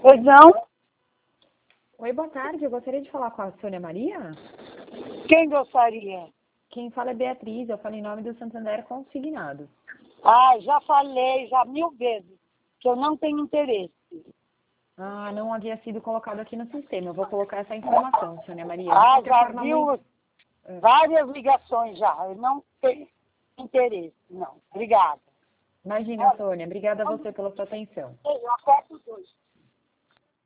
Pois não? Oi, boa tarde. Eu gostaria de falar com a Sônia Maria. Quem gostaria? Quem fala é Beatriz. Eu falo em nome do Santander Consignados. Ah, já falei, já 1000 vezes, que eu não tenho interesse. Ah, não havia sido colocado aqui no sistema. Eu vou colocar essa informação, Sônia Maria. Ah, De qualquer já forma, viu várias ligações já. Eu não tenho interesse, não. Obrigada. Imagina, Sônia. Obrigada a você pela sua atenção. Eu aperto 2.